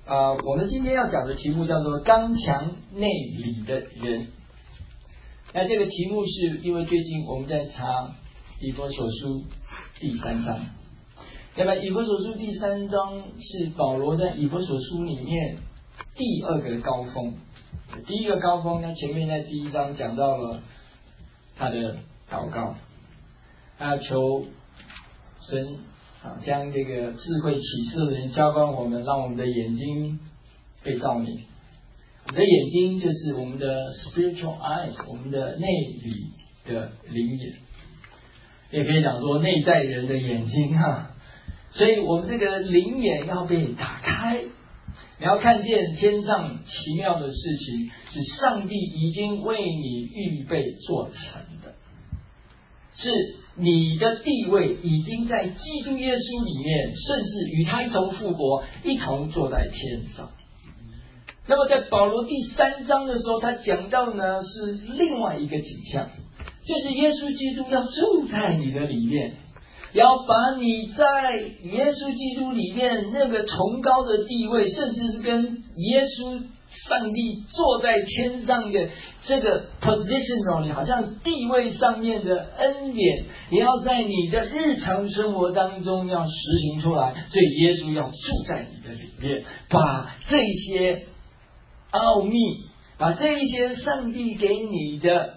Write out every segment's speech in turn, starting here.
我们今天要讲的题目叫做刚强内里的人。那这个题目是因为最近我们在查以弗所书第3章。那么以弗所书第3章是保罗在以弗所书里面第二个高峰。第一个高峰，他前面在第1章讲到了他的祷告，他求神将这个智慧启示的人浇灌我们，让我们的眼睛被照明。我们的眼睛就是我们的 spiritual eyes， 我们的内里的灵眼，也可以讲说内在人的眼睛所以我们这个灵眼要被打开，你要看见天上奇妙的事情是上帝已经为你预备做成的，是你的地位已经在基督耶稣里面，甚至与他一同复活，一同坐在天上。那么在保罗第3章的时候，他讲到呢是另外一个景象，就是耶稣基督要住在你的里面，要把你在耶稣基督里面那个崇高的地位，甚至是跟耶稣上帝坐在天上的这个 position 你好像地位上面的恩典，也要在你的日常生活当中要实行出来。所以耶稣要住在你的里面，把这些奥秘，把这一些上帝给你的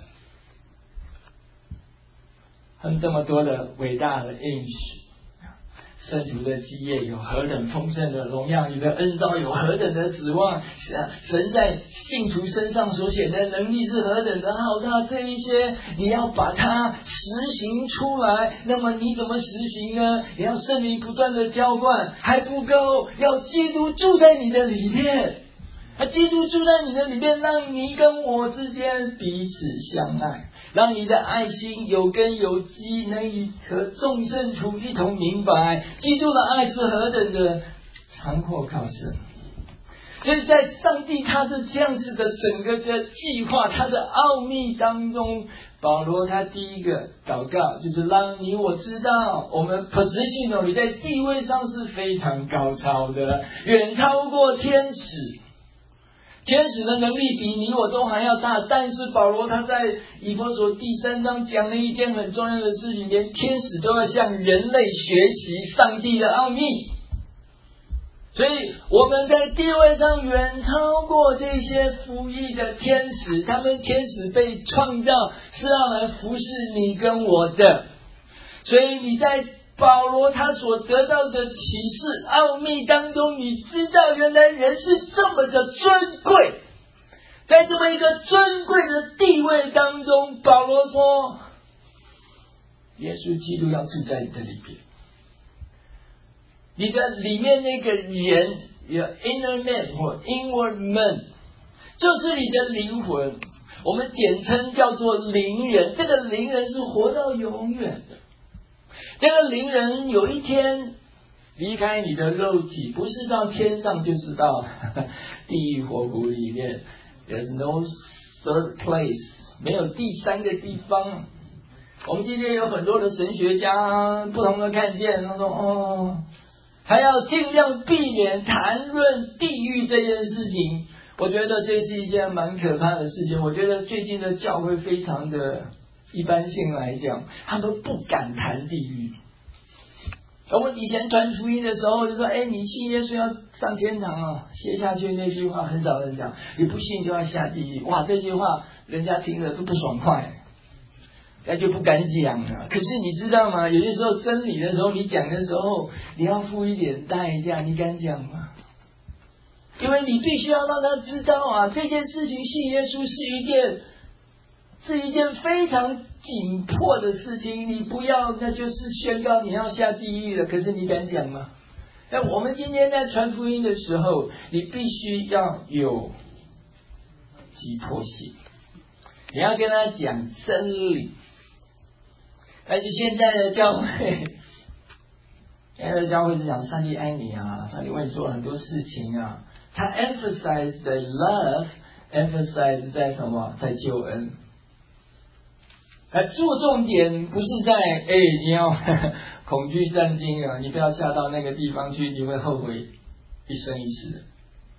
这么多的伟大的应许，圣徒的基业有何等丰盛的荣耀，你的恩召有何等的指望，神在信徒身上所显的能力是何等的浩大，这一些你要把它实行出来。那么你怎么实行呢？也要圣灵不断的浇灌，还不够，要基督住在你的里面，基督住在你的里面，让你跟我之间彼此相爱，让你的爱心有根有基，能与和众圣徒一同明白基督的爱是何等的长阔高深。所以在上帝他是这样子的整个的计划，他的奥秘当中，保罗他第一个祷告就是让你我知道我们 position 你在地位上是非常高超的，远超过天使。天使的能力比你我都还要大，但是保罗他在以弗所第3章讲了一件很重要的事情，连天使都要向人类学习上帝的奥秘。所以我们在地位上远超过这些服役的天使，他们天使被创造是要来服侍你跟我的。所以你在保罗他所得到的启示奥秘当中，你知道原来人是这么的尊贵，在这么一个尊贵的地位当中，保罗说耶稣基督要住在你的里面，你的里面那个人有 inner man 或 inward man， 就是你的灵魂，我们简称叫做灵人。这个灵人是活到永远的，这个灵人有一天离开你的肉体，不是到天上，就是到地狱火湖里面。 There's no third place， 没有第三个地方。我们今天有很多的神学家不同的看见，他说还要尽量避免谈论地狱这件事情。我觉得这是一件蛮可怕的事情。我觉得最近的教会非常的一般性来讲，他们不敢谈地狱。我们以前传福音的时候就说，你信耶稣要上天堂写下去那句话很少人讲，你不信就要下地狱。哇，这句话人家听了都不爽快，那就不敢讲了。可是你知道吗？有些时候真理的时候，你讲的时候你要付一点代价，你敢讲吗？因为你必须要让他知道这件事情信耶稣是一件非常紧迫的事情，你不要那就是宣告你要下地狱了。可是你敢讲吗？那我们今天在传福音的时候，你必须要有急迫性，你要跟他讲真理。但是现在的教会是讲上帝爱你上帝为你做了很多事情他 emphasize the love， emphasize 在什么？在救恩。注重点不是在你要恐惧战惊你不要下到那个地方去，你会后悔一生一世。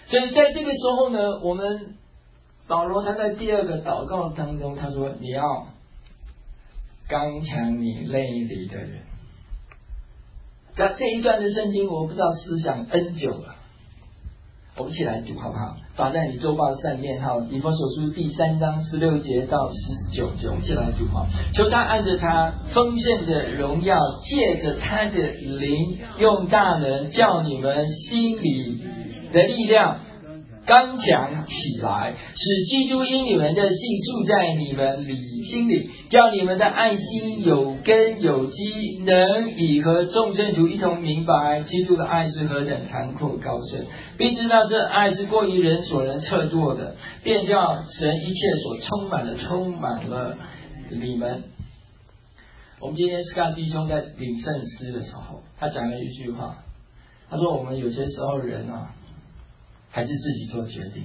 所以在这个时候呢，我们保罗他在第二个祷告当中，他说你要刚强你内里的人。那这一段的圣经我不知道思想 N 久了，我们一起来读好不好？放在你周报上面哈，以弗所书第3章16节到19节，我们一起来读哈。求他按着他丰盛的荣耀，借着他的灵，用大能叫你们心里的力量刚强起来，使基督因你们的信住在你们心里，叫你们的爱心有根有基，能以和众圣徒一同明白基督的爱是何等残阔高深，并知道这爱是过于人所能测度的，便叫神一切所充满了你们。我们今天Scott弟兄在领圣诗的时候，他讲了一句话，他说我们有些时候人还是自己做决定，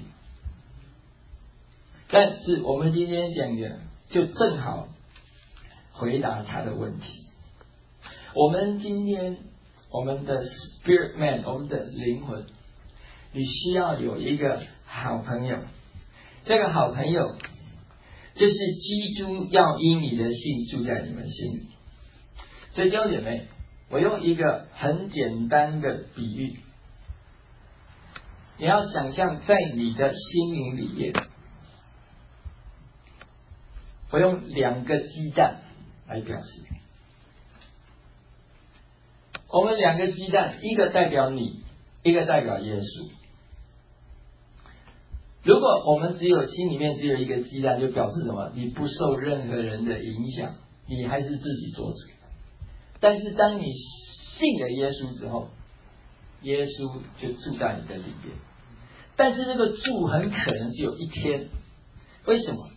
但是我们今天讲的就正好回答他的问题。我们今天我们的 spirit man， 我们的灵魂，你需要有一个好朋友，这个好朋友就是基督要因你的信住在你们心里。所以弟兄姐妹，我用一个很简单的比喻，你要想象在你的心灵里面，我用2个鸡蛋来表示。我们2个鸡蛋，一个代表你，一个代表耶稣。如果我们心里面只有一个鸡蛋，就表示什么？你不受任何人的影响，你还是自己做主。但是当你信了耶稣之后，耶稣就住在你的里面。但是这个住很可能只有一天，为什么？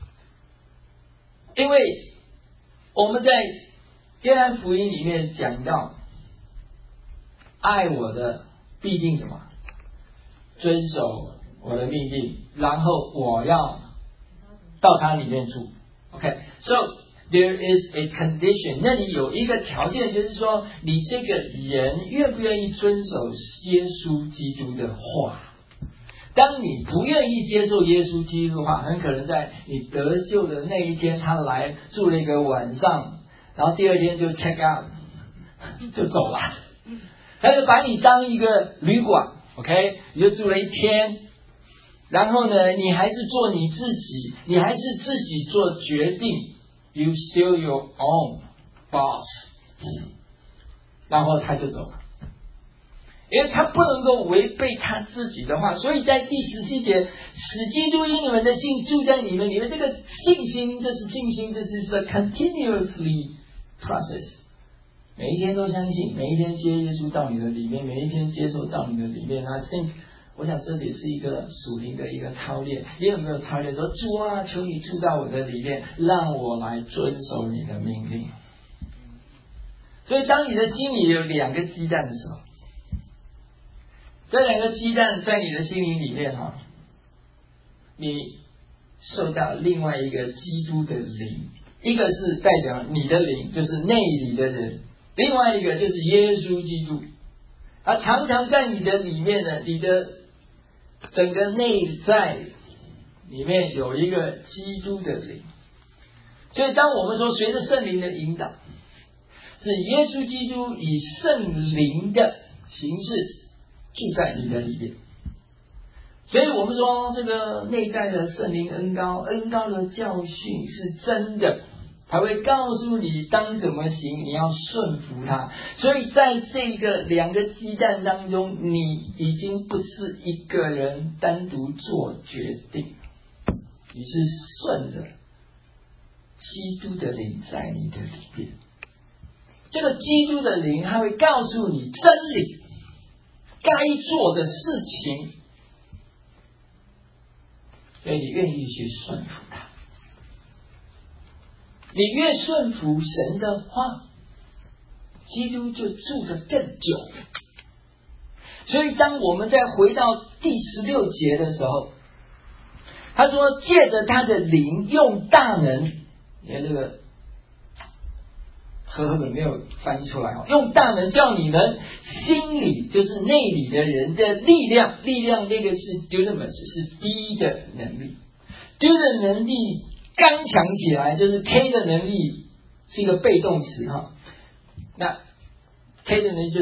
因为我们在约翰福音里面讲到，爱我的必定什么？遵守我的命令，然后我要到他里面住。OK， so there is a condition， 那里有一个条件，就是说你这个人愿不愿意遵守耶稣基督的话。当你不愿意接受耶稣基督的话，很可能在你得救的那一天，他来住了一个晚上，然后第二天就 check out 就走了，他就把你当一个旅馆 ，OK， 你就住了1天，然后呢，你还是做你自己，你还是自己做决定 ，you still your own boss， 然后他就走了。因为他不能够违背他自己的话，所以在第17节，使基督因你们的信住在你们里面，这个信心，这是信心，这是 a continuously process， 每一天都相信，每一天接耶稣到你的里面，每一天接受到你的里面。我想这里是一个属灵的一个操练，你有没有操练说，主啊，求你住到我的里面，让我来遵守你的命令。所以当你的心里有2个鸡蛋的时候，这2个鸡蛋在你的心灵里面你受到另外一个基督的灵，一个是代表你的灵，就是内里的人，另外一个就是耶稣基督，他常常在你的里面呢，你的整个内在里面有一个基督的灵。所以当我们说随着圣灵的引导，是耶稣基督以圣灵的形式住在你的里面。所以我们说这个内在的圣灵恩膏的教训是真的，他会告诉你当怎么行，你要顺服他。所以在这个2个鸡蛋当中，你已经不是一个人单独做决定，你是顺着基督的灵在你的里面。这个基督的灵，他会告诉你真理，该做的事情，所以你愿意去顺服他。你越顺服神的话，基督就住得更久。所以当我们再回到第16节的时候，他说借着他的灵用大能，你看这个合本没有翻出来，用大能叫你们心里就是内里的人的力量，力量那个是 dunamis， 是低的能力，do 的能力刚强起来，就是 K 的能力是一个被动词哈。那 K 的能力就是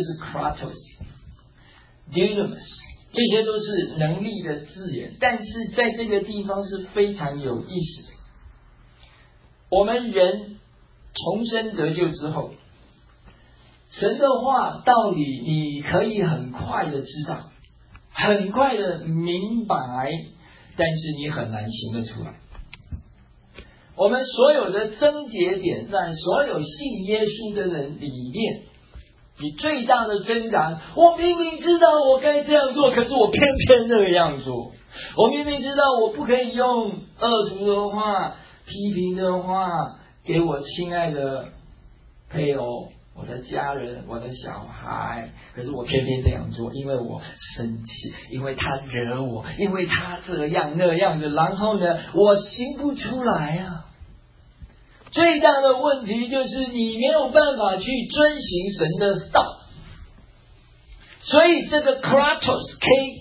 kratos、dunamis， 这些都是能力的字眼，但是在这个地方是非常有意思的。我们人重生得救之后，神的话道理你可以很快的知道，很快的明白，但是你很难行得出来。我们所有的症结点在所有信耶稣的人里面，你最大的挣扎，我明明知道我该这样做，可是我偏偏这样做。我明明知道我不可以用恶毒的话、批评的话给我亲爱的配偶、我的家人、我的小孩，可是我偏偏这样做，因为我生气，因为他惹我，因为他这样那样的，然后呢，我行不出来啊。最大的问题就是你没有办法去遵行神的道，所以这个 kratos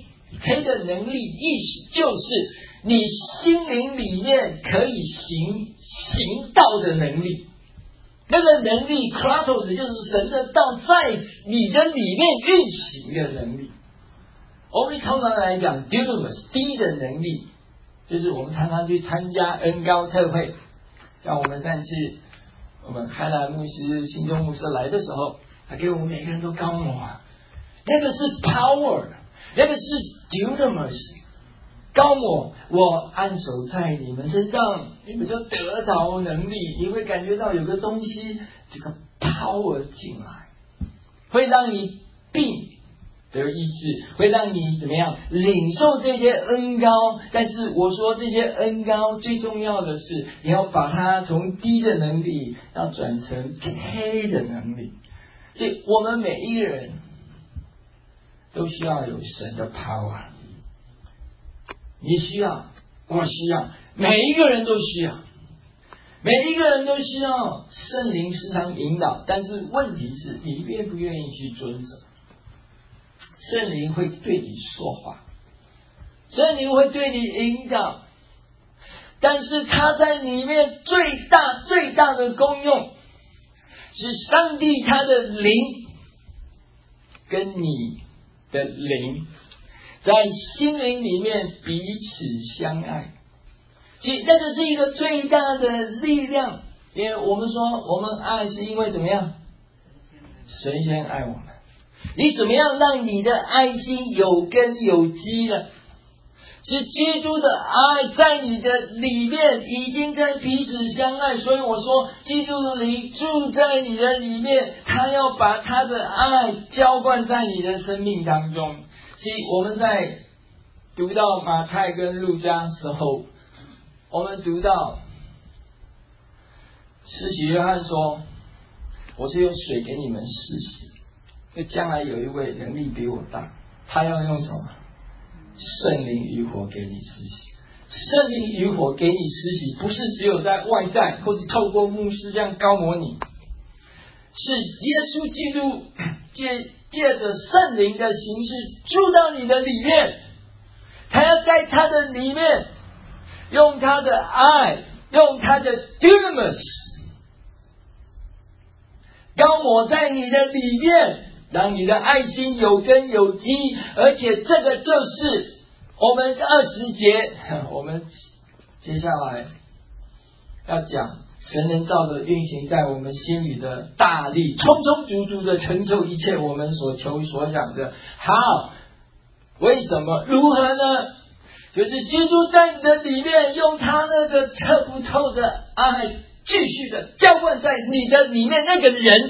K 的能力意识就是你心灵里面可以行道的能力，那个能力 kratos 就是神的道在你的里面运行的能力。我们通常来讲 dunamis 低的能力，就是我们常常去参加恩膏特会，像我们上次我们开兰牧师、新中牧师来的时候，他给我们每个人都膏抹啊，那个是 power， 那个是 dunamis。膏抹，我按手在你们身上，你们就得着能力，你会感觉到有个东西，这个 power 进来，会让你病得医治，会让你怎么样领受这些恩膏。但是我说这些恩膏最重要的是，你要把它从低的能力要转成 K 的能力。所以我们每一个人都需要有神的 power。你需要，我需要，每一个人都需要，每一个人都需要圣灵时常引导。但是问题是你愿不愿意去遵守？圣灵会对你说话，圣灵会对你引导，但是他在里面最大的功用是上帝他的灵跟你的灵在心灵里面彼此相爱，其实那个是一个最大的力量。因为我们说我们爱是因为怎么样？神先爱我们。你怎么样让你的爱心有根有基呢？是基督的爱在你的里面已经在彼此相爱，所以我说基督的灵住在你的里面，他要把他的爱浇灌在你的生命当中。所以我们在读到马太跟路加时候，我们读到施洗约翰说，我是用水给你们施洗，所以将来有一位能力比我大，他要用什么？圣灵与火给你施洗。圣灵与火给你施洗，不是只有在外在或是透过牧师这样膏抹你，是耶稣基督借着圣灵的形式住到你的里面，他要在他的里面用他的爱，用他的 dunamis 膏抹在你的里面，让你的爱心有根有基。而且这个就是我们20节，我们接下来要讲神能照着运行在我们心里的大力，充充足足的成就一切我们所求所想的。好，为什么？如何呢？就是基督在你的里面，用他那个测不透的爱，继续的浇灌在你的里面那个人。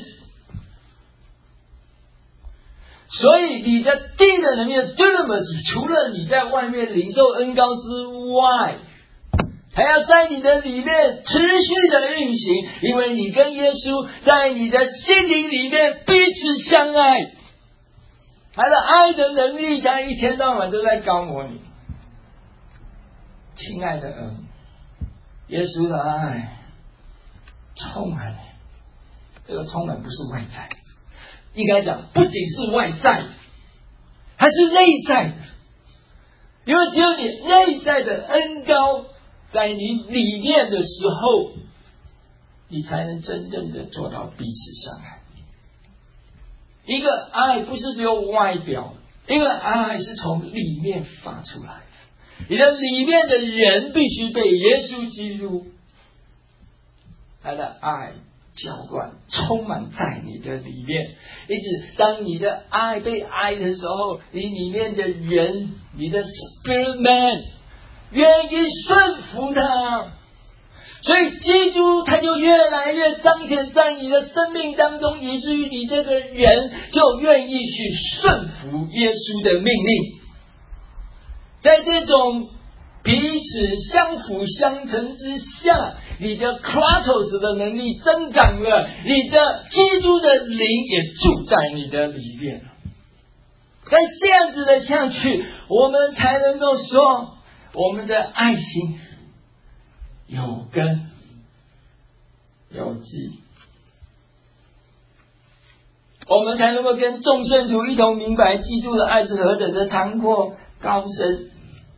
所以你的低的能力的 dunamis， 除了你在外面领受恩膏之外，还要在你的里面持续的运行，因为你跟耶稣在你的心灵里面彼此相爱，他的爱的能力他一天到晚都在膏抹你。亲爱的儿，耶稣的爱充满你， 这个充满不是外在，应该讲不仅是外在，还是内在的。因为只有你内在的恩膏在你里面的时候，你才能真正的做到彼此相爱。一个爱不是只有外表，一个爱是从里面发出来的。你的里面的人必须被耶稣基督他的爱浇灌，充满在你的里面。一直当你的爱被爱的时候，你里面的人，你的 spirit man 愿意顺服他，所以基督他就越来越彰显在你的生命当中，以至于你这个人就愿意去顺服耶稣的命令。在这种彼此相辅相成之下，你的 kratos 的能力增长了，你的基督的灵也住在你的里面。在这样子的下去，我们才能够说我们的爱心有根有基，我们才能够跟众圣徒一同明白基督的爱是何等的长阔高深。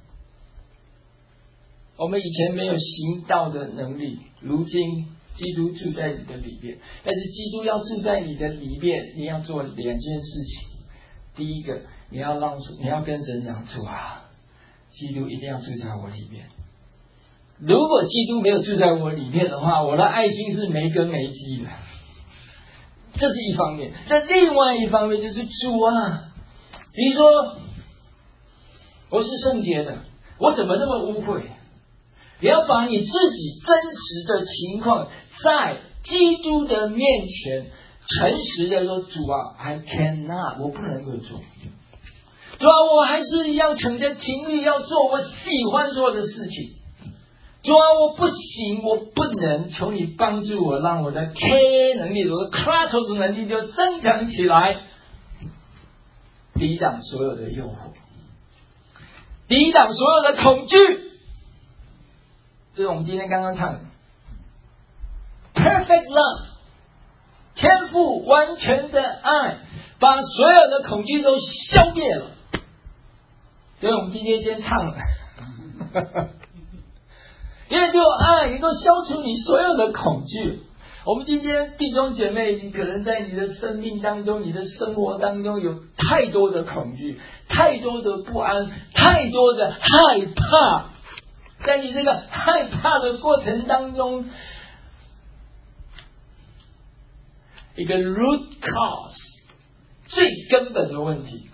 我们以前没有行道的能力，如今基督住在你的里面。但是基督要住在你的里面，你要做两件事情。第一个，你要跟神讲，主啊，基督一定要住在我里面。如果基督没有住在我里面的话，我的爱心是没根没基的。这是一方面。但另外一方面就是主啊，你说我是圣洁的，我怎么那么污秽？你要把你自己真实的情况在基督的面前诚实的说，主啊 I cannot， 我不能够做。主啊，我还是要逞着情力要做我喜欢做的事情。主啊，我不行，我不能，求你帮助我，让我的 K 能力，我的 kratos 能力就增强起来，抵挡所有的诱惑，抵挡所有的恐惧。这是我们今天刚刚唱的 Perfect Love， 天父完全的爱，把所有的恐惧都消灭了。所以我们今天先唱了因为只有爱能够消除你所有的恐惧。我们今天弟兄姐妹，你可能在你的生命当中，你的生活当中有太多的恐惧，太多的不安，太多的害怕。在你这个害怕的过程当中，一个 root cause 最根本的问题，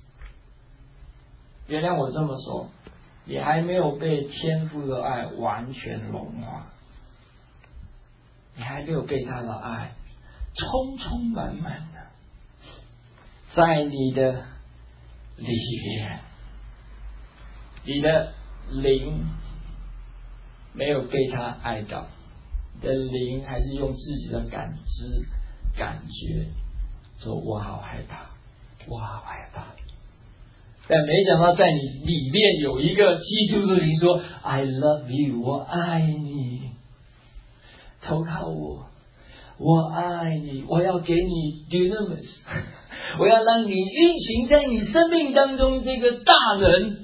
原谅我这么说，你还没有被天父的爱完全融化，你还没有被他的爱充满满的在你的里面，你的灵没有被他爱到，你的灵还是用自己的感知感觉说我好害怕，我好害怕。但没想到在你里面有一个基督的灵说 I love you， 我爱你，投靠我，我爱你，我要给你 dunamis， 我要让你运行在你生命当中这个大能，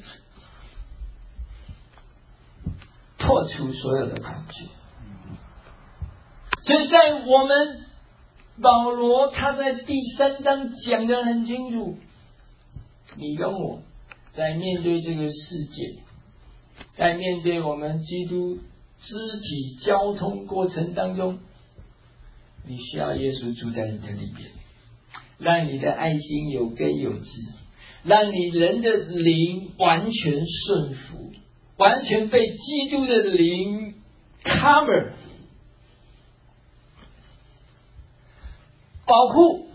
破除所有的恐惧。所以在我们保罗他在第3章讲得很清楚，你跟我在面对这个世界，在面对我们基督肢体交通过程当中，你需要耶稣住在你的里面，让你的爱心有根有基，让你人的灵完全顺服，完全被基督的灵 cover 保护。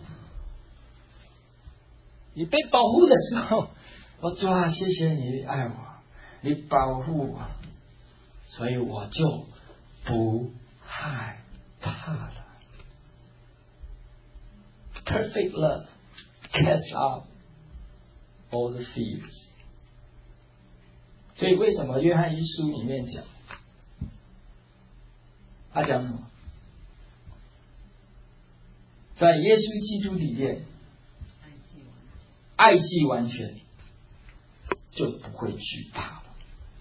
你被保护的时候，我主啊，谢谢你爱我，你保护我，所以我就不害怕了。Perfect love casts out all the fears。所以为什么约翰一书里面讲，他讲什么？ 在耶稣基督里面，爱既完全，就不会惧怕了。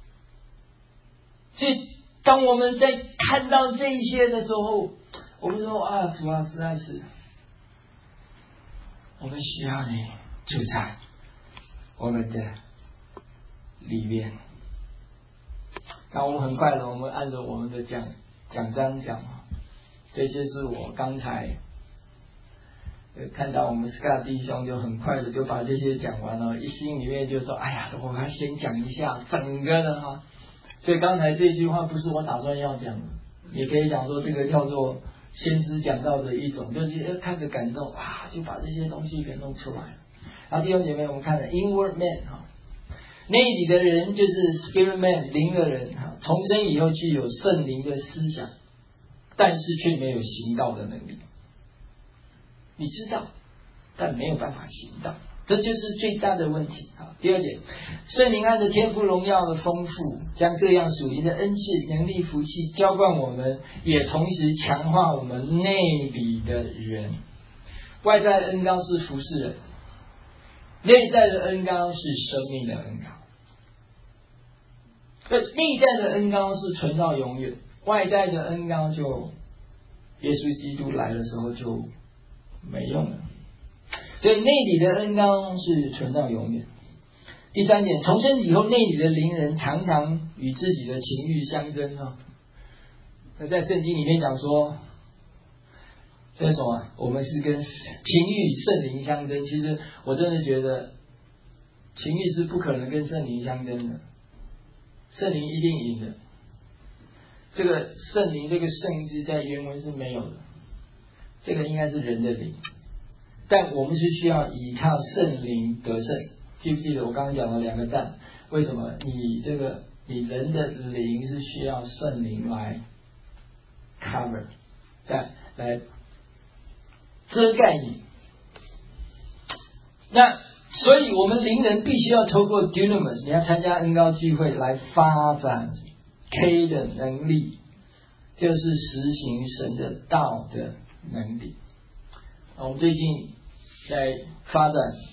所以，当我们在看到这一些的时候，我们说啊，主啊，实在是，我们需要你住在我们的里面。那我们很快的，我们按照我们的讲章讲，这些是我刚才看到我们 Scott 弟兄就很快的就把这些讲完了，一心里面就说：“哎呀，我还先讲一下整个的哈。”所以刚才这句话不是我打算要讲的，也可以讲说这个叫做先知讲到的一种，就是看着感动啊，就把这些东西给弄出来了。然后弟兄姐妹，我们看了 inward man 哈。内里的人就是 spirit man 灵的人，重生以后具有圣灵的思想，但是却没有行道的能力。你知道，但没有办法行道，这就是最大的问题。第二点，圣灵按着天父荣耀的丰富，将各样属灵的恩赐、能力、福气浇灌我们，也同时强化我们内里的人。外在的恩膏是服侍人，内在的恩膏是生命的恩膏。内在的恩膏是存到永远，外在的恩膏就耶稣基督来的时候就没用了。所以内里的恩膏是存到永远。第三点，重生以后内里的灵人常常与自己的情欲相争啊。那在圣经里面讲说，这是什么？我们是跟情欲圣灵相争。其实我真的觉得情欲是不可能跟圣灵相争的，圣灵一定赢的。这个圣灵这个圣字在原文是没有的，这个应该是人的灵，但我们是需要依靠圣灵得胜。记不记得我刚刚讲了两个但？为什么你人的灵是需要圣灵来 cover， 来遮盖你？那所以我们灵人必须要透过 dunamis， 你要参加恩膏聚会来发展 K 的能力，就是实行神的道的能力。我们最近在发展，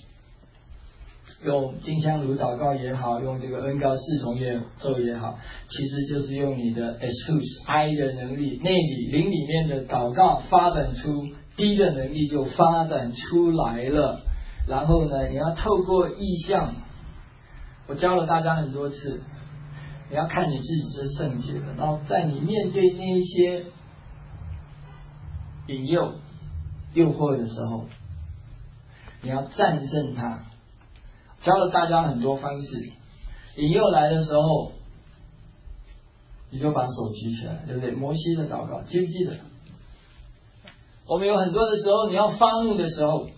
用金香炉祷告也好，用这个恩膏四重奏也好，其实就是用你的 exousia 爱的能力，内里灵里面的祷告发展出D的能力就发展出来了。然后呢，你要透过意象，我教了大家很多次，你要看你自己是圣洁的，然后在你面对那一些引诱惑的时候，你要战胜它。教了大家很多方式，引诱来的时候，你就把手举起来，对不对？摩西的祷告，记不记得？我们有很多的时候，你要发怒的时候，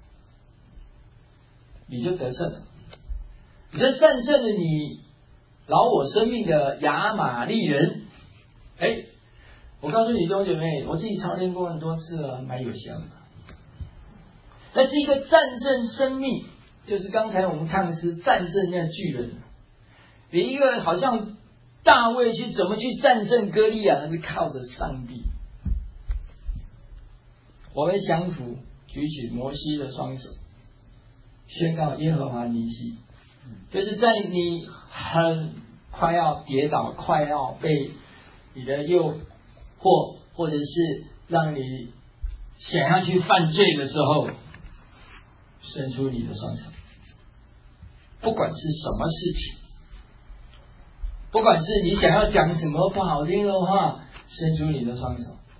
你就得胜了，你就战胜了你老我生命的亚玛力人。我告诉你弟兄姐妹，我自己操练过很多次了，蛮有效的。那是一个战胜生命，就是刚才我们唱的是战胜那巨人。你一个好像大卫去怎么去战胜歌利亚，那是靠着上帝。我们降服，举起摩西的双手，宣告耶和华尼西，就是在你很快要跌倒，快要被你的诱惑，或者是让你想要去犯罪的时候，伸出你的双手。不管是什么事情，不管是你想要讲什么不好听的话，伸出你的双手，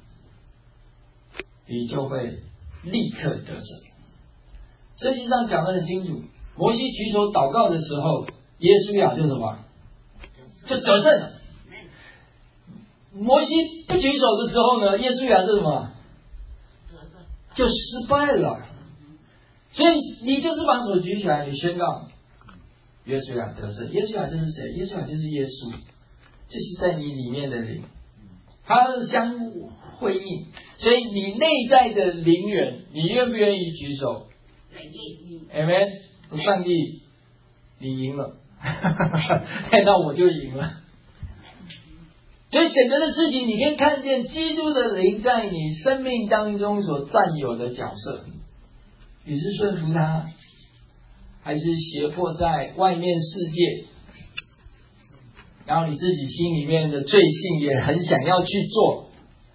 你就会立刻得胜。圣经上讲得很清楚，摩西举手祷告的时候，耶稣亚就什么？就得胜了。摩西不举手的时候呢，耶稣亚是什么？就失败了。所以你就是把手举起来，你宣告耶稣亚得胜。耶稣亚就是谁？耶稣亚就是耶稣，就是在你里面的灵，它是相互辉映。所以你内在的灵人，你愿不愿意举手？Amen。上帝，你赢了，看到我就赢了。 所以整个的事情，你可以看见基督的灵在你生命当中所占有的角色。你是顺服他，还是胁迫在外面世界？然后你自己心里面的罪性也很想要去做，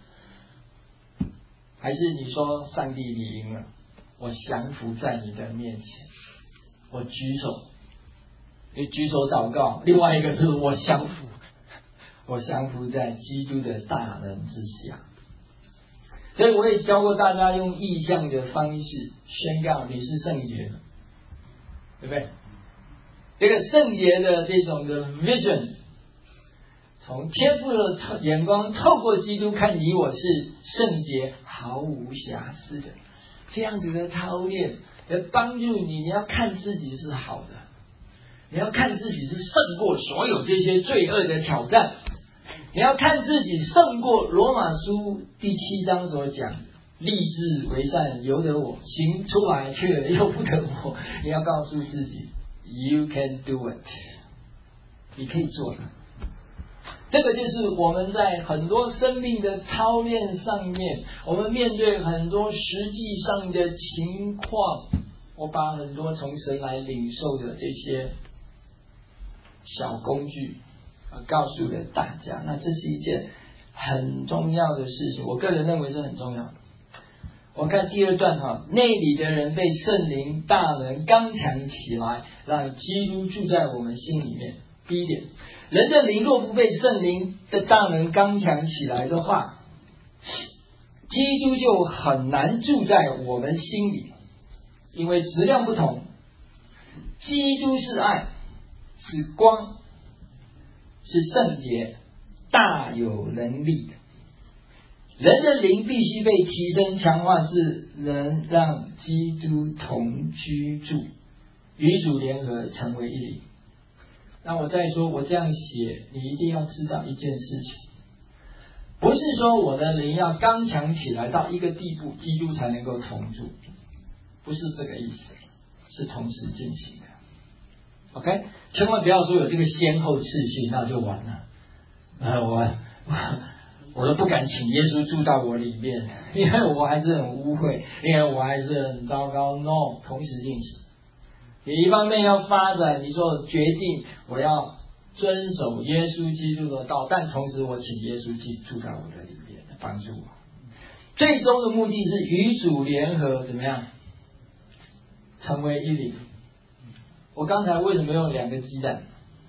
还是你说上帝你赢了，我降服在你的面前，我举手，你举手祷告。另外一个是我降服，我降服在基督的大能之下。所以我也教过大家用意象的方式宣告你是圣洁的，对不对？这个圣洁的这种的 vision， 从天父的眼光透过基督看你我是圣洁毫无瑕疵的，这样子的操练来帮助你，你要看自己是好的，你要看自己是胜过所有这些罪恶的挑战，你要看自己胜过罗马书第7章所讲立志为善由得我，行出来却又不得我。你要告诉自己 You can do it， 你可以做的。这个就是我们在很多生命的操练上面，我们面对很多实际上的情况，我把很多从神来领受的这些小工具告诉了大家。那这是一件很重要的事情，我个人认为是很重要的。我看第2段内里的人被圣灵大能刚强起来，让基督住在我们心里面。第一点，人的灵若不被圣灵的大能刚强起来的话，基督就很难住在我们心里，因为质量不同。基督是爱，是光，是圣洁，大有能力的。人的灵必须被提升强化至能让基督同居住，与主联合成为一灵。那我再说，我这样写，你一定要知道一件事情，不是说我的灵要刚强起来到一个地步，基督才能够同住，不是这个意思，是同时进行的。OK， 千万不要说有这个先后次序，那就完了。我都不敢请耶稣住到我里面，因为我还是很污秽，因为我还是很糟糕。No， 同时进行。你一方面要发展，你说决定我要遵守耶稣基督的道，但同时我请耶稣住在我的里面，帮助我。最终的目的是与主联合，怎么样？成为一灵。我刚才为什么用2个鸡蛋？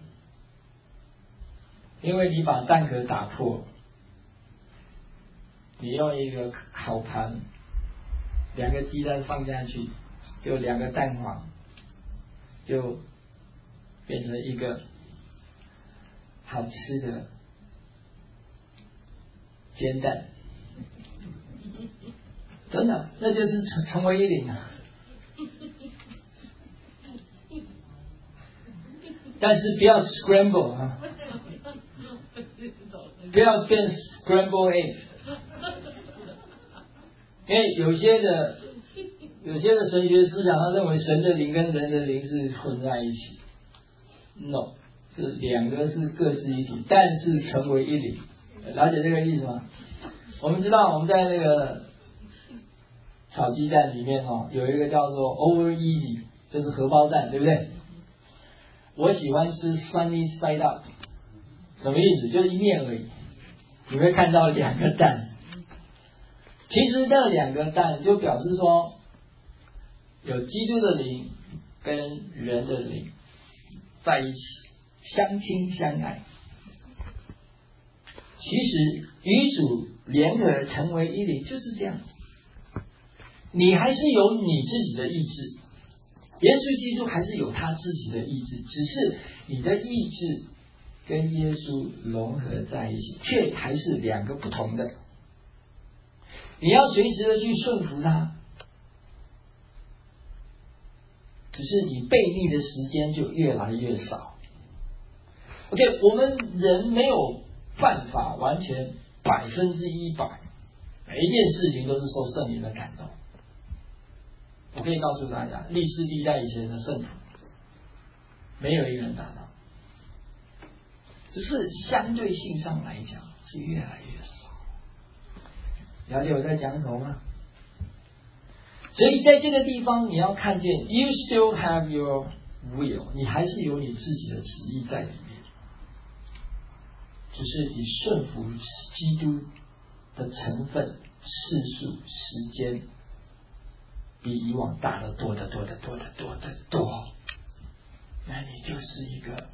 因为你把蛋壳打破，你用一个烤盘，2个鸡蛋放下去，就2个蛋黄，就变成一个好吃的煎蛋，真的，那就是成为一灵啊。但是不要 scramble 啊，不要变 scramble egg， 因为有些的神学思想，他认为神的灵跟人的灵是混在一起。No， 是2个是各自一体，但是成为一灵。了解这个意思吗？我们知道我们在那个炒鸡蛋里面有一个叫做 over easy， 就是荷包蛋，对不对？我喜欢吃 sunny side up， 什么意思？就是一面而已。你会看到2个蛋，其实那2个蛋就表示说，有基督的灵跟人的灵在一起，相亲相爱。其实与主联合成为一灵就是这样，你还是有你自己的意志，耶稣基督还是有他自己的意志，只是你的意志跟耶稣融合在一起，却还是2个不同的。你要随时的去顺服他，只是你悖逆的时间就越来越少。OK， 我们人没有办法完全100%，每一件事情都是受圣灵的感动。我可以告诉大家，历世历代以前的圣徒，没有一个人达到，只是相对性上来讲， 是越来越少。了解我在讲什么吗？所以在这个地方你要看见 you still have your will， 你还是有你自己的旨意在里面，只是你顺服基督的成分、次数、时间比以往大得多得多得多得多得多，那你就是一个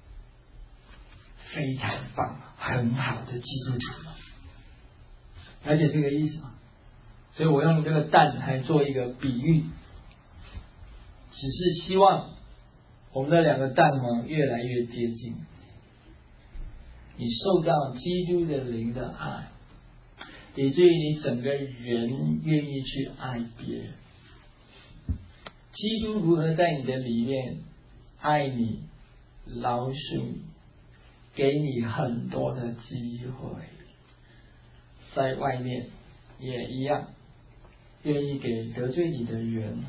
非常棒、很好的基督徒了。了解这个意思吗？所以我用这个蛋来做一个比喻，只是希望我们的两个蛋黄越来越接近，你受到基督的灵的爱，以至于你整个人愿意去爱别人。基督如何在你的里面爱你、饶恕你，给你很多的机会，在外面也一样，愿意给得罪你的人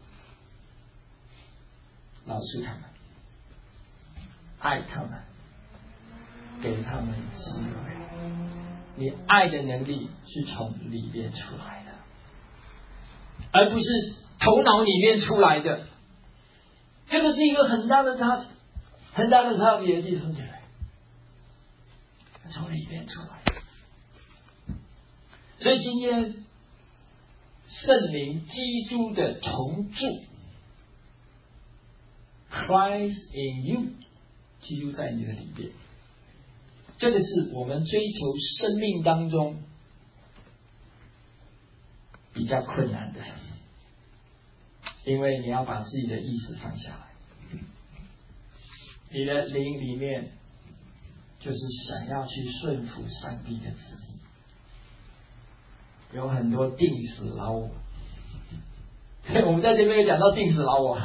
饶恕他们，爱他们，给他们机会。你爱的能力是从里面出来的，而不是头脑里面出来的。这个是一个很大的差别，弟兄姐妹，从里面出来的。所以今天圣灵基督的同住 Christ in you， 基督在你的里面，这个是我们追求生命当中比较困难的，因为你要把自己的意识放下来，你的灵里面就是想要去顺服上帝的旨意，有很多定死老我。所以我们在这边有讲到定死老我，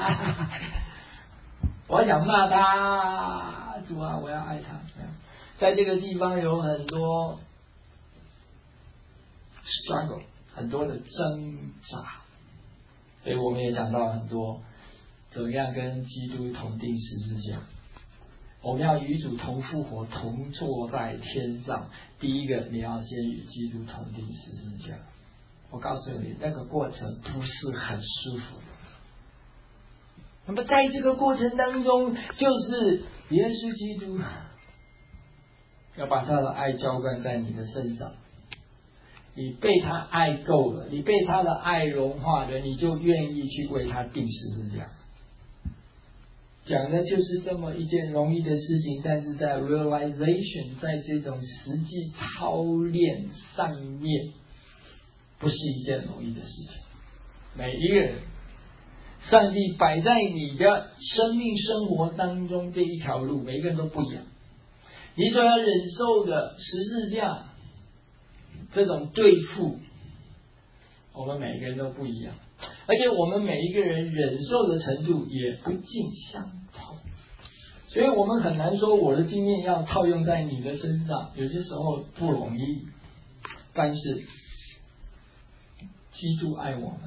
我想骂他，主啊，我要爱他。在这个地方有很多 struggle， 很多的挣扎，所以我们也讲到很多怎么样跟基督同定十字架。我们要与主同复活，同坐在天上。第一个，你要先与基督同定十字架。我告诉你，那个过程不是很舒服的。那么在这个过程当中，就是耶稣基督要把他的爱浇灌在你的身上，你被他爱够了，你被他的爱融化了，你就愿意去为他定十字架。讲的就是这么一件容易的事情，但是在 realization， 在这种实际操练上面，不是一件容易的事情。每一个人，上帝摆在你的生命生活当中这一条路，每一个人都不一样。你所要忍受的十字架这种对付，我们每一个人都不一样，而且我们每一个人忍受的程度也不尽相同，所以我们很难说我的经验要套用在你的身上，有些时候不容易。但是基督爱我们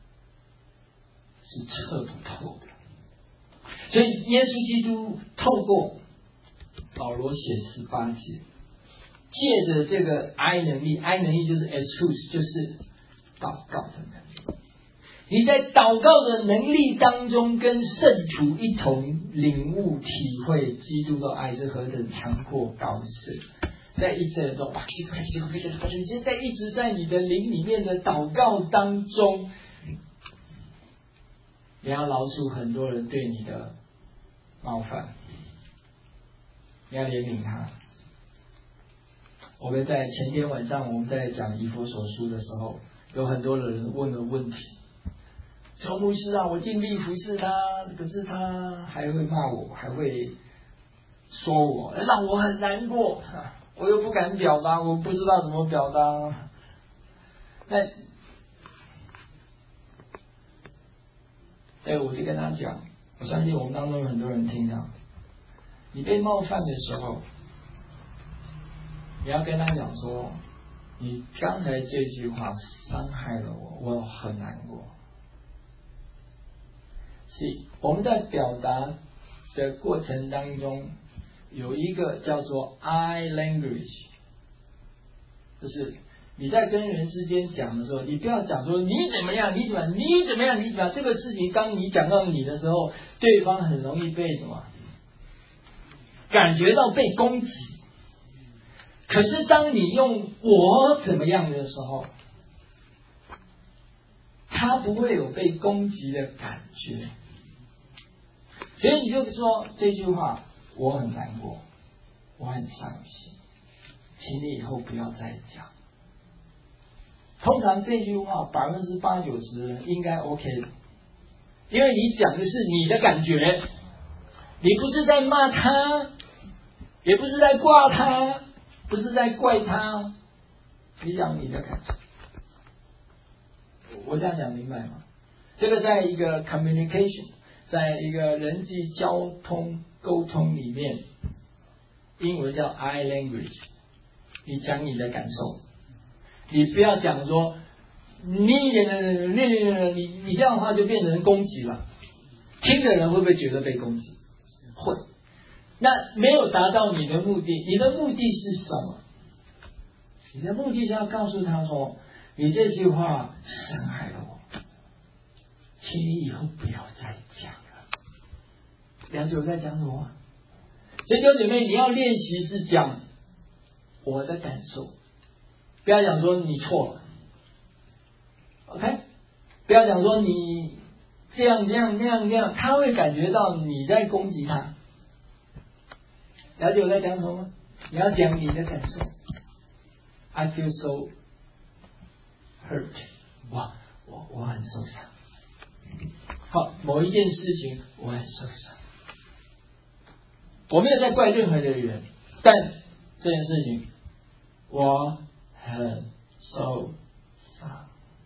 是测不透的，所以耶稣基督透过保罗写18节，借着这个爱能力，爱能力就是 excuse， 就是祷告的能力。你在祷告的能力当中，跟圣徒一同领悟体会基督的爱是何等强阔高深。在一阵中，你在一直在你的灵里面的祷告当中，你要饶恕很多人对你的冒犯，你要怜悯他。我们在前天晚上我们在讲以弗所书的时候，有很多的人问了问题，说牧师啊，我尽力服侍他，可是他还会骂我，还会说我，让我很难过，我又不敢表达，我不知道怎么表达。那对，我就跟他讲，我相信我们当中有很多人听到，你被冒犯的时候，你要跟他讲说，你刚才这句话伤害了我，我很难过。是我们在表达的过程当中，有一个叫做 I language， 就是你在跟人之间讲的时候，你不要讲说你怎么样，你怎么样，你怎么样，你怎么样。这个事情当你讲到你的时候，对方很容易被什么感觉到被攻击。可是当你用我怎么样的时候，他不会有被攻击的感觉。所以你就说这句话，我很难过，我很伤心，请你以后不要再讲。通常这句话80%-90%的人应该 OK 的，因为你讲的是你的感觉，你不是在骂他，也不是在挂他，不是在怪他，你讲你的感觉。我这样讲明白吗？这个在一个 communication， 在一个人际交通沟通里面，英文叫 I language， 你讲你的感受，你不要讲说你这样的话就变成攻击了，听的人会不会觉得被攻击？会。那没有达到你的目的，你的目的是什么？你的目的是要告诉他说，你这句话伤害了我，请你以后不要再讲了。了解我在讲什么？所以弟兄姐妹，你要练习是讲我的感受，不要讲说你错了 ，OK？ 不要讲说你这样那样，他会感觉到你在攻击他。了解我在讲什么吗？你要讲你的感受。I feel so hurt， 我很受伤。好，某一件事情我很受伤。我没有在怪任何的人，但这件事情我很受伤。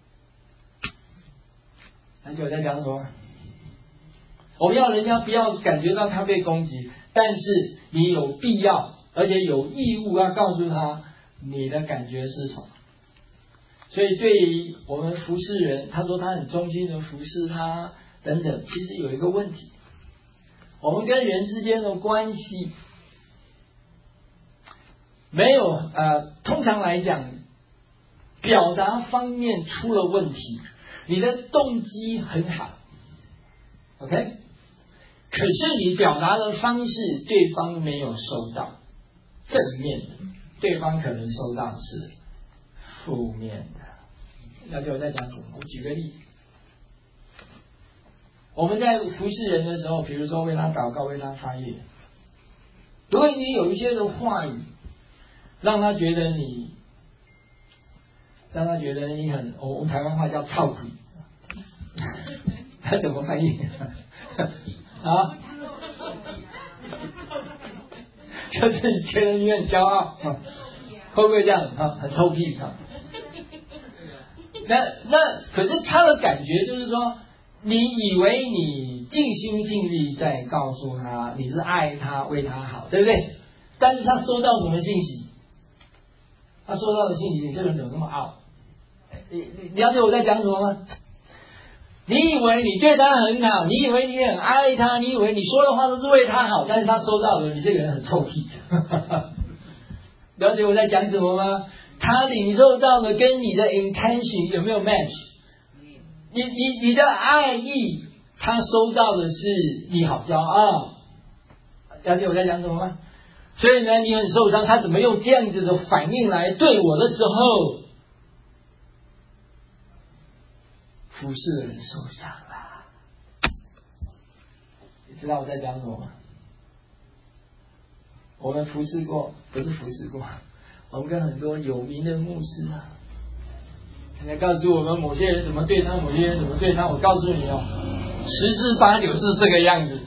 了解我在讲什么？我们要人家不要感觉到他被攻击，但是你有必要，而且有义务要告诉他你的感觉是什么。所以对于我们服侍人，他说他很忠心的服侍他等等，其实有一个问题，我们跟人之间的关系没有通常来讲，表达方面出了问题，你的动机很好 ，OK， 可是你表达的方式对方没有收到正面的，对方可能收到的是负面的。了解我在讲什么？我举个例子，我们在服侍人的时候，比如说为他祷告，为他发愿，如果你有一些的话语让他觉得你很，我们台湾话叫臭屁，他怎么翻译啊？就是你觉得你很骄傲，会不会这样啊？很臭屁啊？那可是他的感觉就是说，你以为你尽心尽力在告诉他你是爱他为他好，对不对？但是他收到什么信息？他收到的信息，你这个人怎么那么傲？你了解我在讲什么吗？你以为你对他很好，你以为你很爱他，你以为你说的话都是为他好，但是他收到的你这个人很臭屁。了解我在讲什么吗？他领受到的跟你的 intention 有没有 match？ 你的爱意，他收到的是你好骄傲。了解我在讲什么吗？所以呢，你很受伤，他怎么用这样子的反应来对我的时候，服侍的人受伤了。你知道我在讲什么吗？我们服侍过，不是服侍过，我们跟很多有名的牧师啊，人家告诉我们某些人怎么对他，某些人怎么对他，我告诉你哦，10之8九是这个样子，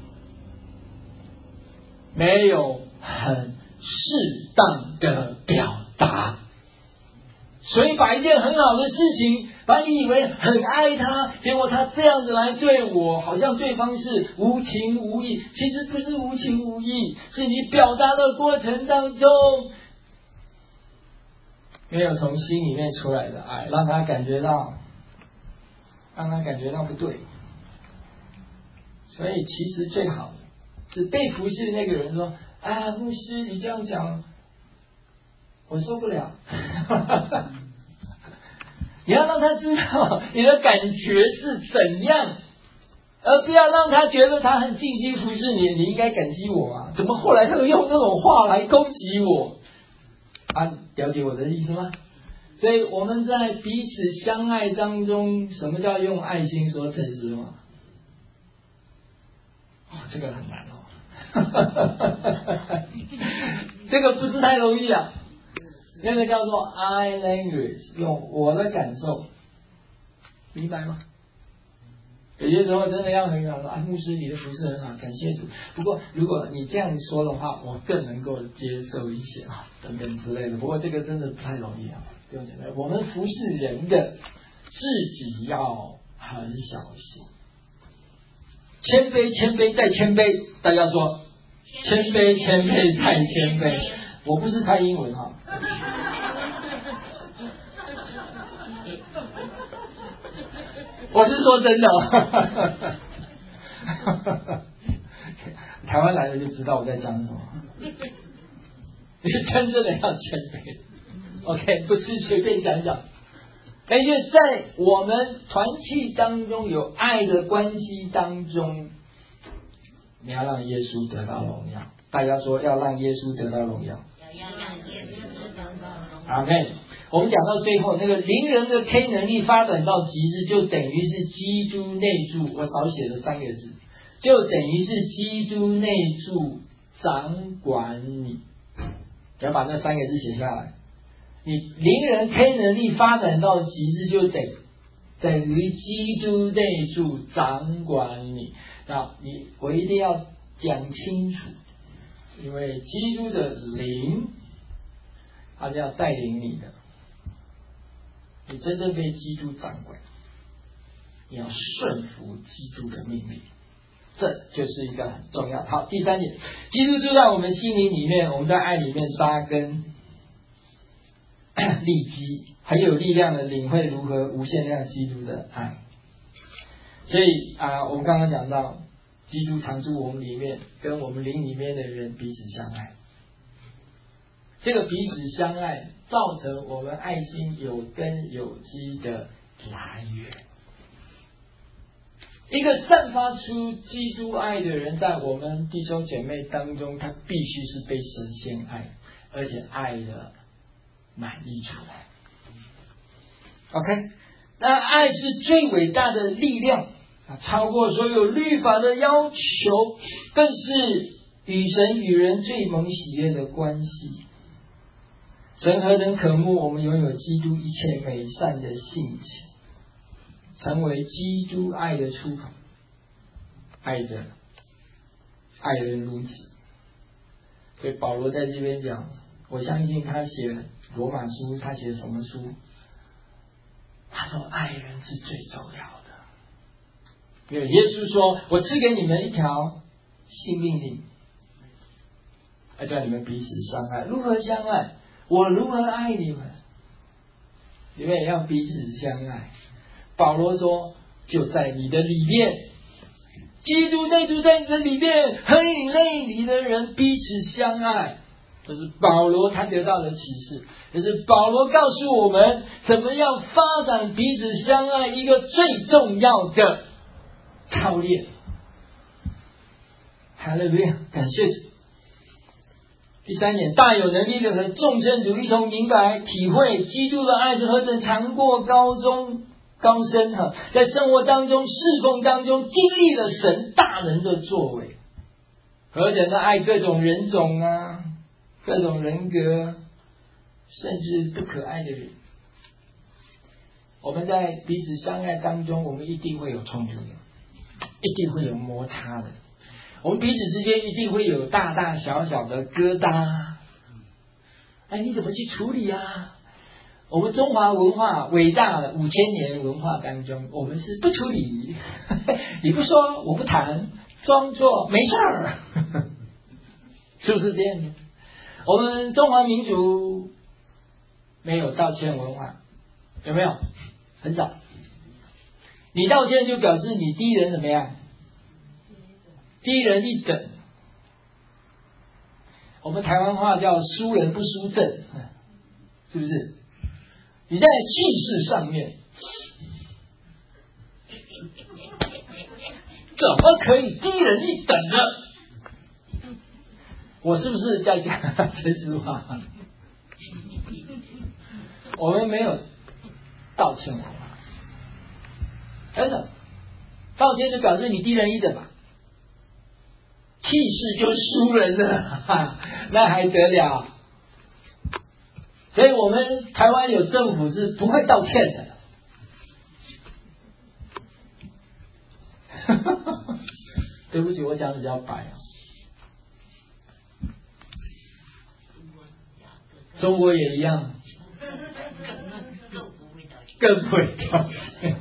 没有很适当的表达，所以把一件很好的事情，把你以为很爱他，结果他这样子来对我，好像对方是无情无义，其实不是无情无义，是你表达的过程当中没有从心里面出来的爱，让他感觉到不对。所以其实最好的是被服侍那个人说，牧师你这样讲我受不了。你要让他知道你的感觉是怎样，而不要让他觉得他很尽心服侍你，你应该感激我啊！怎么后来他又用那种话来攻击我？啊，了解我的意思吗？所以我们在彼此相爱当中，什么叫用爱心说诚实话？这个很难这个不是太容易啊。那个叫做 I language， 用我的感受，明白吗？有些时候真的要很好说牧师你的服事很好，感谢主。不过如果你这样说的话，我更能够接受一些等等之类的。不过这个真的不太容易啊，弟兄姐妹，我们服事人的自己要很小心，谦卑，谦卑再谦卑。大家说，谦卑，谦卑再谦卑。我不是猜英文哈。我是说真的台湾来的就知道我在讲什么。你真正的要谦卑 ，OK， 不是随便讲讲。而且在我们团契当中有爱的关系当中，你要让耶稣得到荣耀。大家说要让耶稣得到荣耀。阿们。我们讲到最后，那个灵人的 K 能力发展到极致，就等于是基督内住。我少写了3个字，就等于是基督内住掌管你。你要把那3个字写下来。你灵人 K 能力发展到极致，就等于基督内住掌管你。那我一定要讲清楚，因为基督的灵，他是要带领你的。你真正被基督掌管，你要顺服基督的命令，这就是一个很重要。好，第3点，基督住在我们心灵里面，我们在爱里面扎根立基，很有力量的领会如何无限量基督的爱。所以我们刚刚讲到，基督常住我们里面，跟我们灵里面的人彼此相爱。这个彼此相爱，造成我们爱心有根有基的来源。一个散发出基督爱的人，在我们弟兄姐妹当中，他必须是被神先爱，而且爱的满溢出来。OK， 那爱是最伟大的力量，超过所有律法的要求，更是与神与人最蒙喜悦的关系。神何等渴慕我们拥有基督一切美善的性情，成为基督爱的出口，爱人如此。所以保罗在这边讲，我相信他写罗马书，他写什么书？他说爱人是最重要的。因为耶稣说，我赐给你们一条新命令，要叫你们彼此相爱。如何相爱？我如何爱你们？你们也要彼此相爱。保罗说，就在你的里面，基督内住在你的里面，和你内里的人彼此相爱。这是保罗他得到的启示，也是保罗告诉我们怎么样发展彼此相爱一个最重要的操练。哈利路亚，感谢主。第3点，大有能力的和众圣徒一同明白体会基督的爱是何等长过高深，在生活当中侍奉当中经历了神大能的作为，何等的爱各种人种各种人格，甚至不可爱的人。我们在彼此相爱当中，我们一定会有冲突的，一定会有摩擦的，我们彼此之间一定会有大大小小的疙瘩。你怎么去处理啊？我们中华文化伟大的5000年文化当中，我们是不处理，你不说我不谈，装作没事儿，是不是这样的？我们中华民族没有道歉文化，有没有？很少。你道歉就表示你低人怎么样？低人一等。我们台湾话叫输人不输阵， 是不是？你在气势上面，怎么可以低人一等呢？我是不是在讲真实话？我们没有道歉文化，真的，道歉就表示你低人一等嘛，气势就输人了，那还得了？所以我们台湾有政府是不会道歉的。对不起，我讲比较白啊。中国也一样，更不会道歉。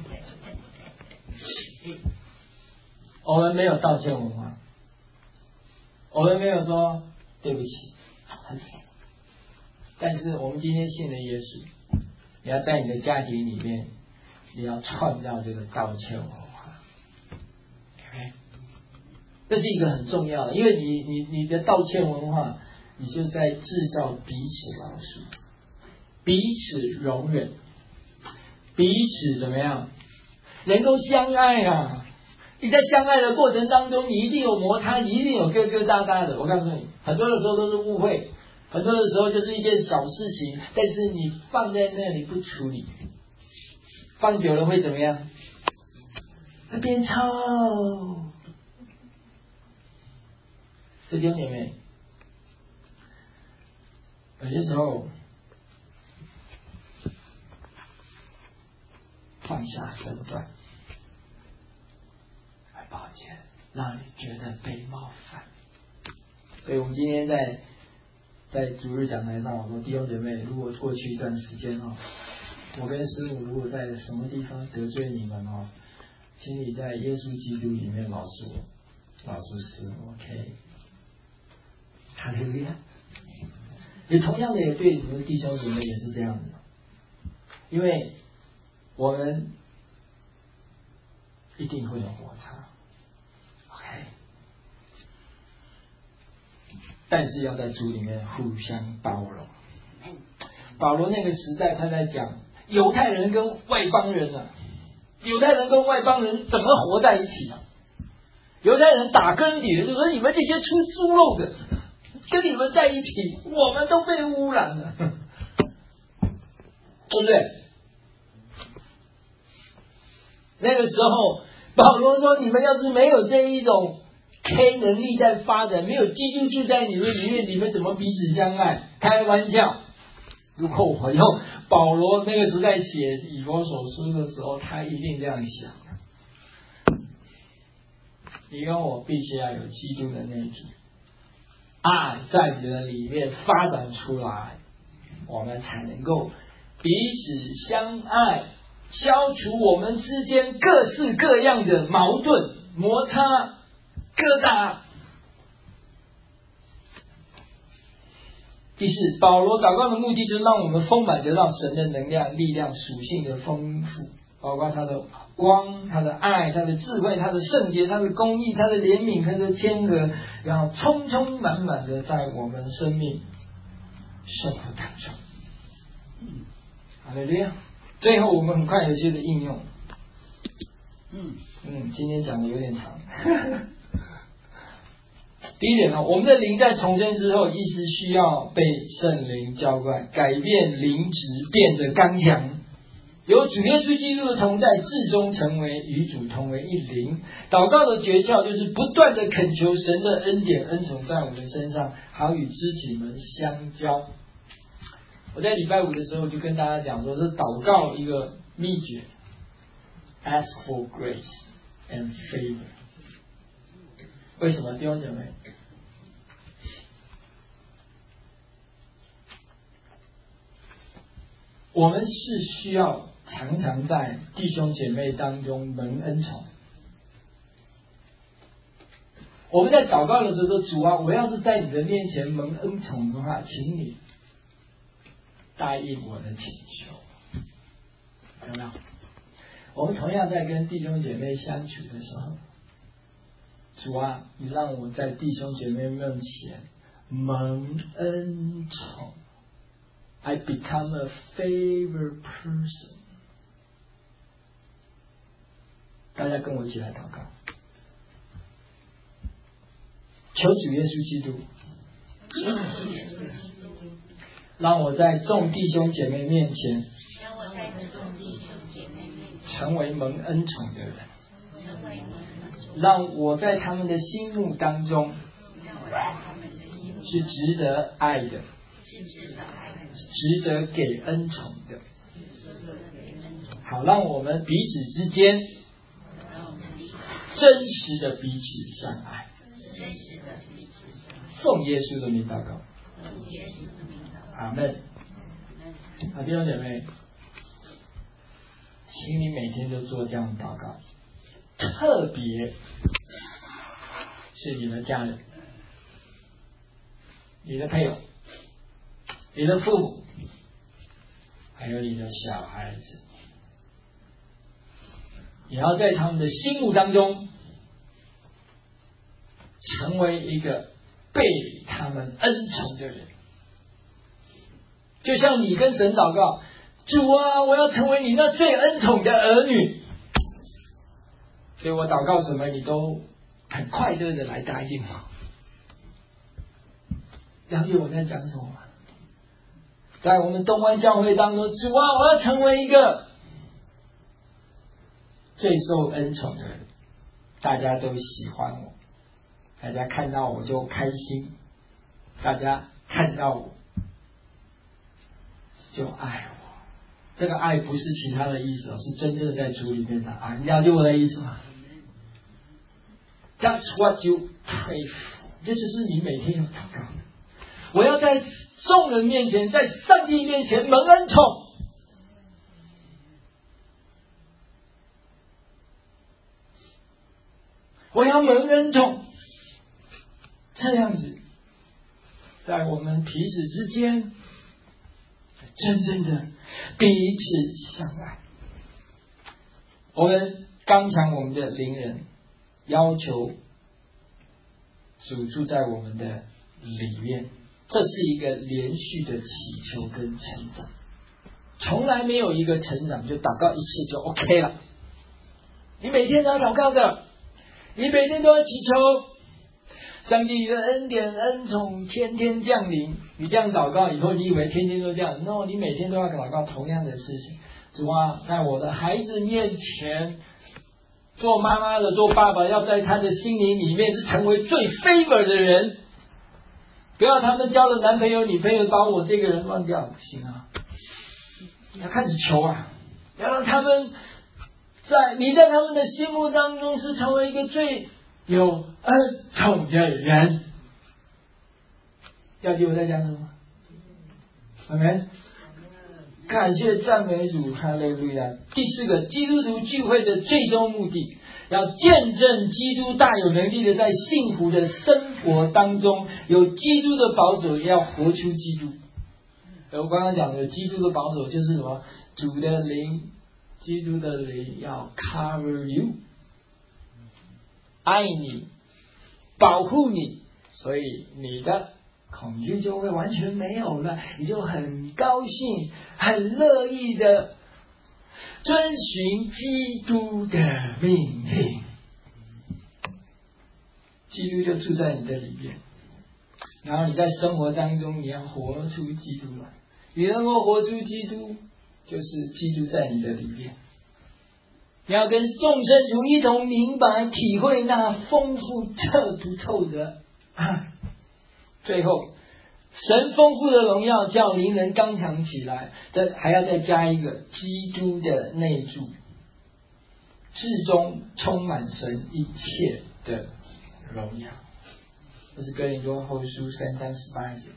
我们没有道歉文化，我们没有说对不起，很少。但是我们今天信了耶稣，你要在你的家庭里面，你要创造这个道歉文化。OK， 这是一个很重要的，因为你的道歉文化，你就在制造彼此饶恕、彼此容忍、彼此怎么样，能够相爱啊！你在相爱的过程当中，你一定有摩擦，你一定有疙疙瘩瘩的。我告诉你，很多的时候都是误会。很多的时候就是一件小事情，但是你放在那里不处理，放久了会怎么样？会变臭。弟兄姐妹，有些时候放下身段，很抱歉，让你觉得被冒犯。所以我们今天在主日讲台上，我说弟兄姐妹，如果过去一段时间我跟师母如果在什么地方得罪你们请你在耶稣基督里面饶恕我，饶恕师母 ，OK？ 哈利路亚！也同样的也对你们弟兄姐妹也是这样的，因为我们一定会有摩擦 ，OK？但是要在主里面互相包容。保罗那个时代他在讲犹太人跟外邦人犹太人跟外邦人怎么活在一起犹太人打根底的就说你们这些出猪肉的跟你们在一起，我们都被污染了，对不对？那个时候保罗说，你们要是没有这一种K 能力在发展，没有基督住在你们里面，你们怎么彼此相爱？开玩笑，如果我用保罗那个时代写以弗所书的时候，他一定这样想：你跟我必须要有基督的内住，爱在你的里面发展出来，我们才能够彼此相爱，消除我们之间各式各样的矛盾、摩擦、疙瘩。第四，保罗祷告的目的就是让我们丰满的让神的能量、力量、属性的丰富，包括他的光、他的爱、他的智慧、他的圣洁、他的公义、他的怜悯、他的谦和，然后充充满满的在我们生命生活当中。好了，这样，最后我们很快有些的应用。今天讲的有点长。第一点我们的灵在重生之后，意识需要被圣灵浇灌，改变灵质，变得刚强。有主耶稣基督的同在，至终成为与主同为一灵。祷告的诀窍就是不断的恳求神的恩典恩宠在我们身上，好与肢体们相交。我在礼拜五的时候就跟大家讲说，是祷告一个秘诀 ，ask for grace and favor。为什么弟兄姐妹？我们是需要常常在弟兄姐妹当中蒙恩宠。我们在祷告的时候说，主啊，我要是在你的面前蒙恩宠的话，请你答应我的请求。有没有？我们同样在跟弟兄姐妹相处的时候，主啊，你让我在弟兄姐妹面前蒙恩宠。 I become a favored person。大家跟我一起来祷告，求主耶稣基督，让我在众弟兄姐妹面前成为蒙恩宠的人，让我在他们的心目当中是值得爱的，值得给恩宠的。好，让我们彼此之间真实的彼此相爱。奉耶稣的名祷告，阿们。好，弟兄姐妹，请你每天都做这样的祷告，特别是你的家人、你的配偶、你的父母，还有你的小孩子，你要在他们的心目当中成为一个被他们恩宠的人。就像你跟神祷告，主啊，我要成为你那最恩宠的儿女，所以我祷告什么你都很快乐的来答应我。了解我在讲什么吗？在我们东湾教会当中，主啊，我要成为一个最受恩宠的人，大家都喜欢我，大家看到我就开心，大家看到我就爱我。这个爱不是其他的意思，是真正在主里面的爱。你了解我的意思吗？ That's what you pray for。 这就是你每天要祷告。我要在众人面前，在上帝面前蒙恩宠。我要蒙恩宠，这样子，在我们彼此之间，真正的彼此相爱。我们刚强我们的灵人，要求主住在我们的里面，这是一个连续的祈求跟成长，从来没有一个成长就祷告一次就 OK 了。你每天都要祷告的，你每天都要祈求上帝的恩典恩宠天天降临。你这样祷告以后，你以为天天都这样 ？No， 你每天都要祷告同样的事情。主啊，在我的孩子面前，做妈妈的、做爸爸，要在他的心灵里面是成为最 favor 的人，不要他们交了男朋友、女朋友，把我这个人忘掉，不行啊！要开始求啊，要让他们你在他们的心目当中是成为一个最有恩宠的人。要记我在讲什么？阿们。感谢赞美主，哈利路亚。第四个，基督徒聚会的最终目的，要见证基督大有能力的在幸福的生活当中有基督的保守，要活出基督。我刚刚讲的基督的保守就是什么？主的灵，基督的灵要 cover you， 爱你，保护你，所以你的恐惧就会完全没有了，你就很高兴、很乐意的遵循基督的命令，基督就住在你的里面。然后你在生活当中，你要活出基督来。你能够活出基督，就是基督在你的里面。你要跟众生如一同明白、体会那丰富彻不透的爱。最后，神丰富的荣耀叫灵人刚强起来，这还要再加一个基督的内住，至终充满神一切的荣耀。这是哥林多后书3章18节。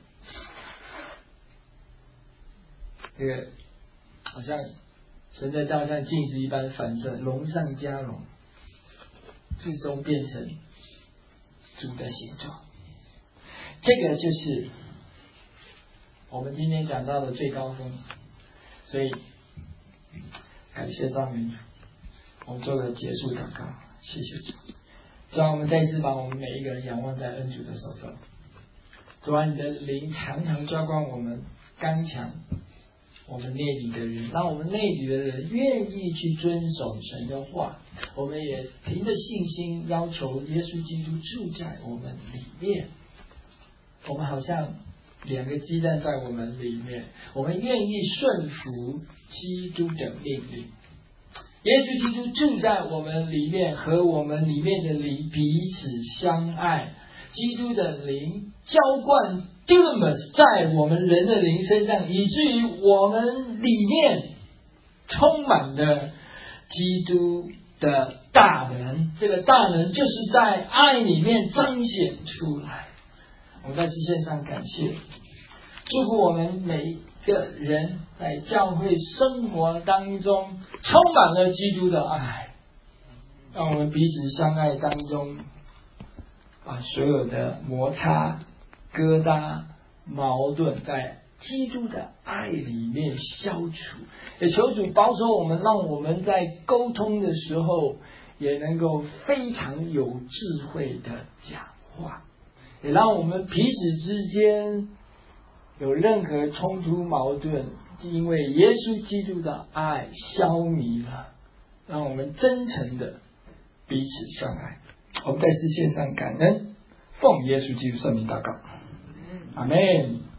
这个好像神在大上镜子一般反射，龙上加龙，至终变成主的形状。这个就是我们今天讲到的最高峰。所以感谢赞美主，我们做个结束祷告。谢谢主，主啊，我们再一次把我们每一个人仰望在恩主的手中。主啊，你的灵常常浇灌我们， 刚强我们内里的人，让我们内里的人愿意去遵守神的话。我们也凭着信心要求耶稣基督住在我们里面。我们好像两个鸡蛋在我们里面，我们愿意顺服基督的命令。耶稣基督住在我们里面，和我们里面的灵彼此相爱。基督的灵浇灌 Dunamis 在我们人的灵身上，以至于我们里面充满了基督的大能。这个大能就是在爱里面彰显出来。我们在此线上感谢，祝福我们每一个人在教会生活当中充满了基督的爱，让我们彼此相爱当中，把所有的摩擦、疙瘩、矛盾在基督的爱里面消除。也求主保守我们，让我们在沟通的时候也能够非常有智慧的讲话，也让我们彼此之间有任何冲突矛盾，因为耶稣基督的爱消弭了，让我们真诚的彼此相爱。我们在此献上感恩，奉耶稣基督圣名祷告，阿们。